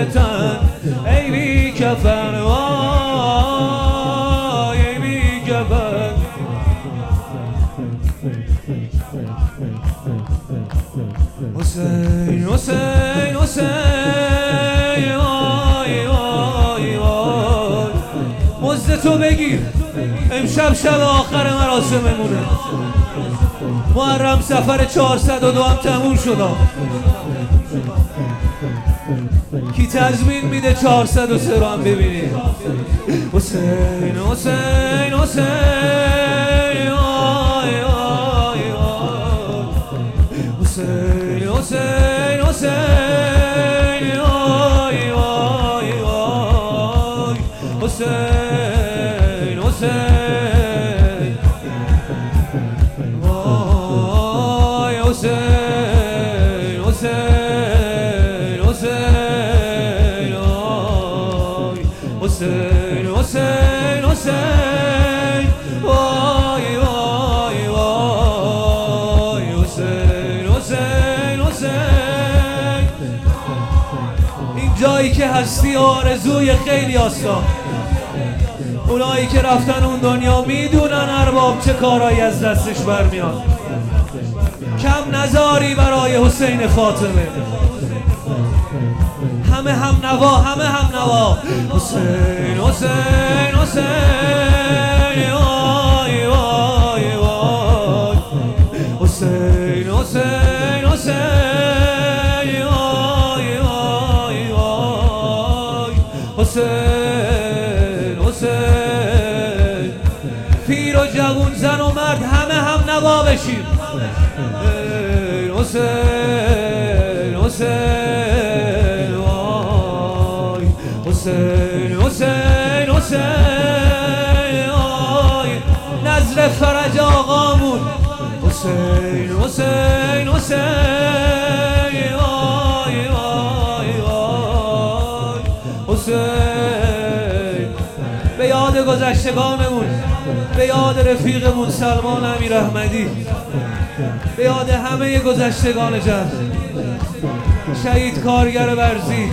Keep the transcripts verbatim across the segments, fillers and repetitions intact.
تن ای بی کفن وای ای بی کفن حسین حسین حسین وای وای وای مزد تو بگیر امشب شب آخر مراسممونه محرم سفر چهارصد و دو هم تموم شد کی تضمین میده چهارصد و سه رو هم ببینیم حسین حسین حسین آی آی آی حسین حسین حسین آی آی آی حسین حسین آی حسین حسین حسین آی حسین حسین حسین وای وای وای حسین حسین حسین این جایی که هستی آرزوی خیلی هستا اونایی که رفتن اون دنیا میدونن ارباب چه کارایی از دستش برمیاد کم نزاری برای حسین فاطمه همه هم نوا همه هم نوا حسین حسین حسین وای وای وای حسین حسین حسین وای وای وای حسین حسین پیر و جوون زن و مرد همه هم نوا بشیم حسین حسین وای حسین حسین حسین وای نظر فرج آقامون حسین حسین حسین وای وای وای حسین به یاد گذشتگانمون به یاد رفیقمون سلمان امیر احمدی به یاد همه گذشتگان جهر شهید کارگر برزی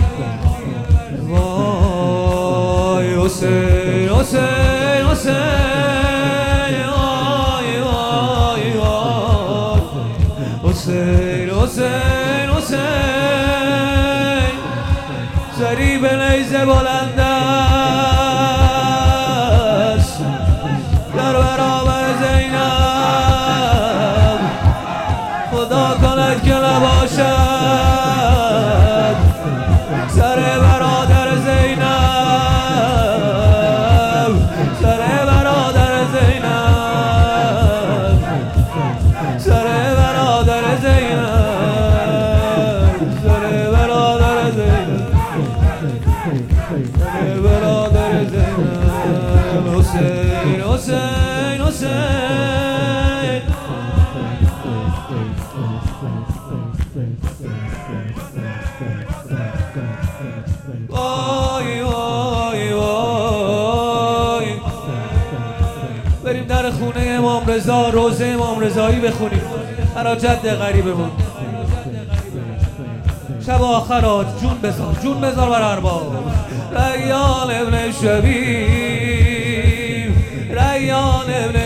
وای حسین حسین حسین وای وای وای حسین حسین حسین ضریب نیزه بلند است در برابر زینب خدا کند که نباشد سر برادر زینب سر برادر زینب سر برادر زینب سر برادر زینب سر برادر زینب حسین حسین حسین وای وای وای بریم در خونه امام رضا روضه امام رضایی بخونیم برای جد غریبمون شب آخرات جون بذار جون بذار بر ارباب ریان ابن شبیب ریان ابن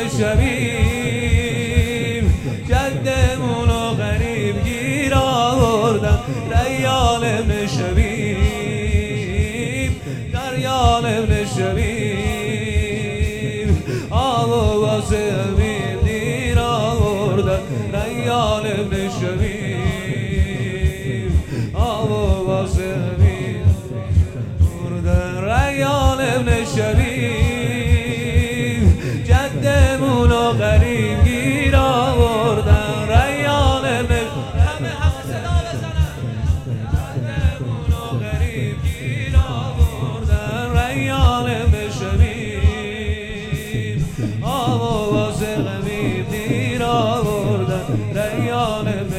شبیب جدمونو غریب گیر آوردم ریان ابن شبیب ریان ابن شبیب آب و واسه امین دیر آوردم ریان ابن شبیب آب و واسه امین ریان ابن شبیب جدمونو غریب گیر آوردن ریان ابن همه همه صدا بزنن جدمونو غریب گیر آوردن ریان ابن شبیب آب و واسه غریب دیر آوردن ریان ابن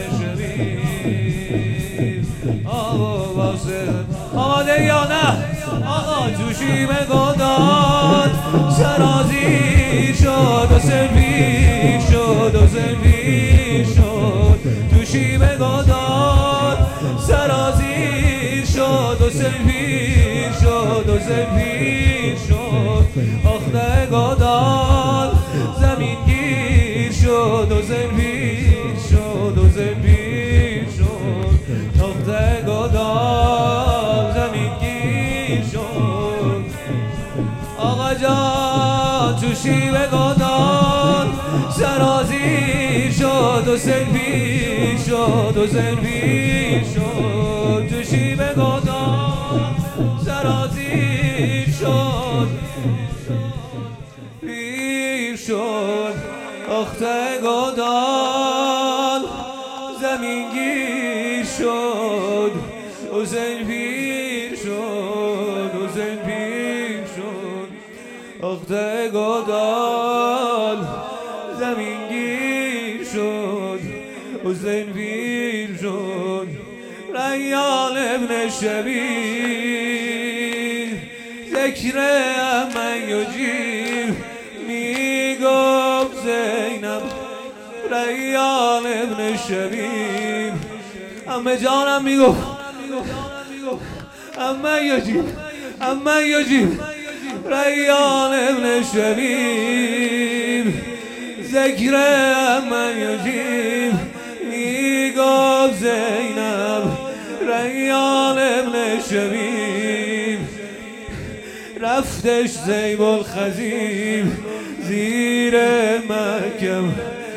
شبیب آب و واسه آماده یا نه آقا جوشی به گداد سرازیر شد و سلویر شد و سلویر شد جوشی به گداد سرازیر شد و حسین پیر شد حسین پیر شد آخته گدال زمین گیر شد حسین پیر شد حسین پیر شد آخته گدال زمین گیر شد آقا جان تو شیوه گدال سرازیر شد حسین پیر شد حسین پیر شد تو شیوه گدال سرازیر شد پیر شد آخته گدال زمین گیر شد حسین پیر شد حسین پیر شد آخته گدال زمین گیر شد حسین پیر شد ریان ابن شبیر ذکر من یجیر میگفت زینب ریان ابن شبیر امه جانم میگفت امه یجیر امه یجیر ریان ابن شبیر ذکر من یجیر میگفت زینب ریان ابن شبیر رفتش زیب الخزیم زیر مکم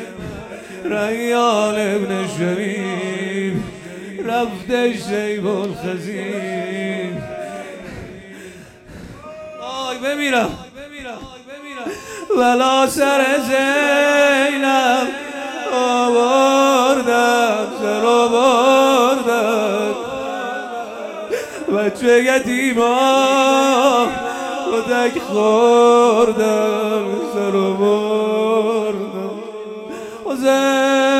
ریان ابن شبیر رفتش زیب الخزیم آی بمیرم ولا سر زینب آوردن سر آوردن بچه یتیما کتک خوردن سر آوردن